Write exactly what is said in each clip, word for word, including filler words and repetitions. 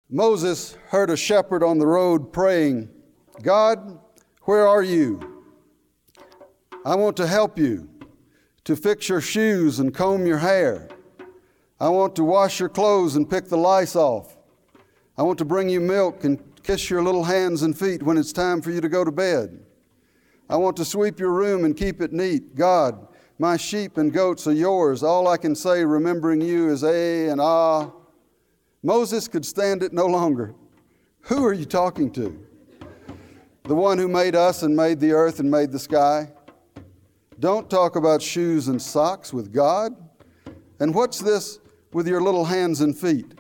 Moses heard a shepherd on the road praying, "God, where are you? I want to help you, to fix your shoes and comb your hair. I want to wash your clothes and pick the lice off. I want to bring you milk and kiss your little hands and feet when it's time for you to go to bed. I want to sweep your room and keep it neat. God, my sheep and goats are yours. All I can say remembering you is eh and ah." Moses could stand it no longer. Who are you talking to? The one who made us and made the earth and made the sky? Don't talk about shoes and socks with God. And what's this with your little hands and feet?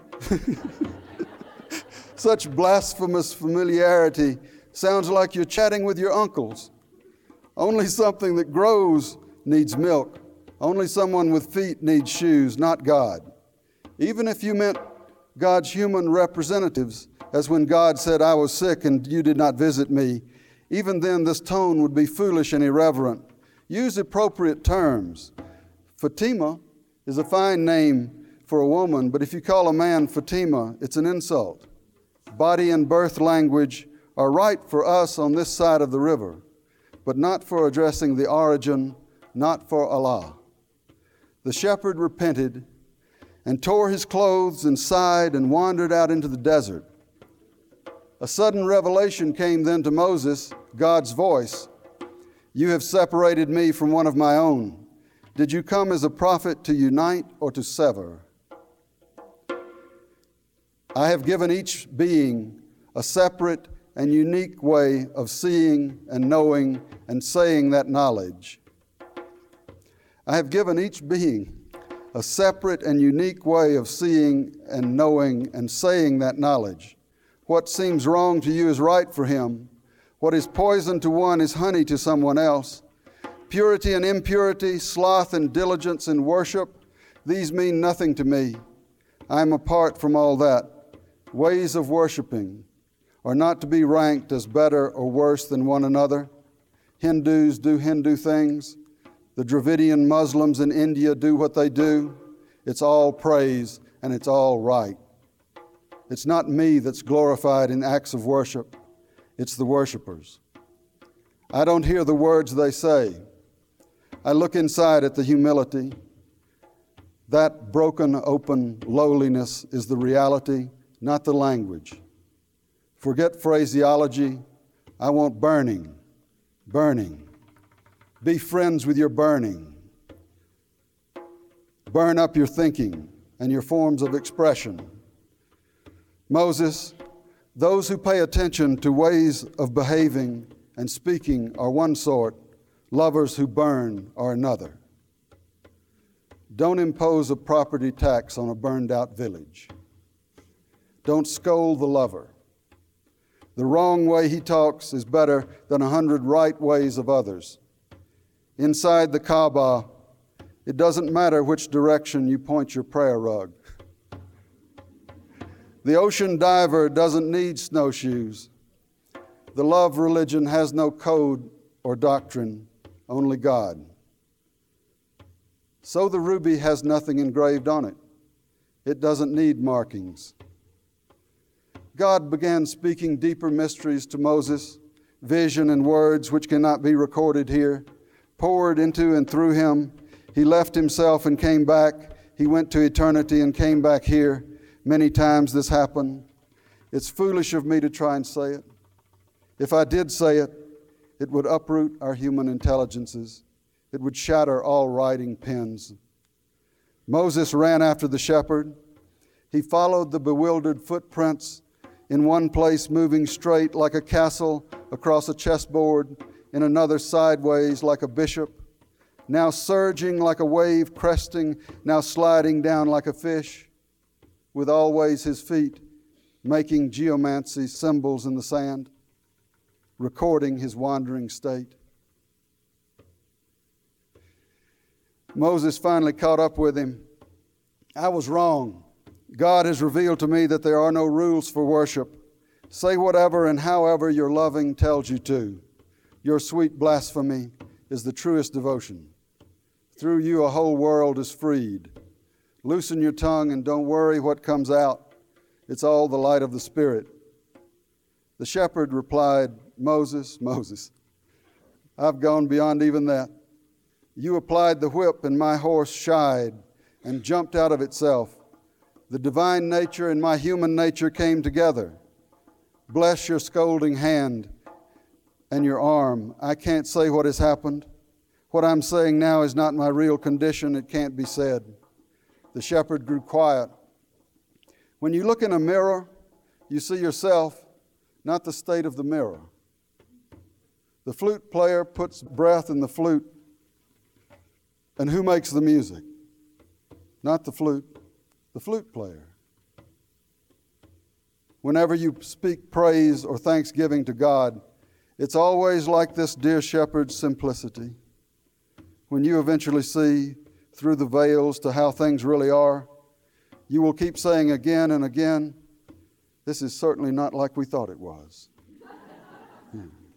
Such blasphemous familiarity sounds like you're chatting with your uncles. Only something that grows needs milk. Only someone with feet needs shoes, not God. Even if you meant God's human representatives, as when God said, "I was sick and you did not visit me," even then this tone would be foolish and irreverent. Use appropriate terms. Fatima is a fine name for a woman, but if you call a man Fatima, it's an insult. Body and birth language are right for us on this side of the river, but not for addressing the origin, not for Allah. The shepherd repented and tore his clothes and sighed and wandered out into the desert. A sudden revelation came then to Moses, God's voice. "You have separated me from one of my own. Did you come as a prophet to unite or to sever? I have given each being a separate and unique way of seeing and knowing and saying that knowledge. I have given each being a separate and unique way of seeing and knowing and saying that knowledge. What seems wrong to you is right for him. What is poison to one is honey to someone else. Purity and impurity, sloth and diligence in worship, these mean nothing to me. I am apart from all that. Ways of worshiping are not to be ranked as better or worse than one another. Hindus do Hindu things. The Dravidian Muslims in India do what they do. It's all praise and it's all right. It's not me that's glorified in acts of worship. It's the worshipers. I don't hear the words they say. I look inside at the humility. That broken, open lowliness is the reality, not the language. Forget phraseology. I want burning, burning. Be friends with your burning. Burn up your thinking and your forms of expression. Moses, those who pay attention to ways of behaving and speaking are one sort, lovers who burn are another. Don't impose a property tax on a burned out village. Don't scold the lover. The wrong way he talks is better than a hundred right ways of others. Inside the Kaaba, it doesn't matter which direction you point your prayer rug. The ocean diver doesn't need snowshoes. The love religion has no code or doctrine, only God. So the ruby has nothing engraved on it. It doesn't need markings. God began speaking deeper mysteries to Moses, vision and words which cannot be recorded here, poured into and through him. He left himself and came back. He went to eternity and came back here. Many times this happened. It's foolish of me to try and say it. If I did say it, it would uproot our human intelligences. It would shatter all writing pens. Moses ran after the shepherd. He followed the bewildered footprints, in one place moving straight like a castle across a chessboard, in another sideways like a bishop, now surging like a wave cresting, now sliding down like a fish, with always his feet making geomancy symbols in the sand, recording his wandering state. Moses finally caught up with him. I was wrong. God has revealed to me that there are no rules for worship. Say whatever and however your loving tells you to. Your sweet blasphemy is the truest devotion. Through you a whole world is freed. Loosen your tongue and don't worry what comes out. It's all the light of the Spirit. The shepherd replied, Moses, Moses, I've gone beyond even that. You applied the whip and my horse shied and jumped out of itself. The divine nature and my human nature came together. Bless your scolding hand and your arm. I can't say what has happened. What I'm saying now is not my real condition. It can't be said. The shepherd grew quiet. When you look in a mirror, you see yourself, not the state of the mirror. The flute player puts breath in the flute. And who makes the music? Not the flute, the flute player. Whenever you speak praise or thanksgiving to God, it's always like this dear shepherd's simplicity. When you eventually see through the veils to how things really are, you will keep saying again and again, this is certainly not like we thought it was. Yeah.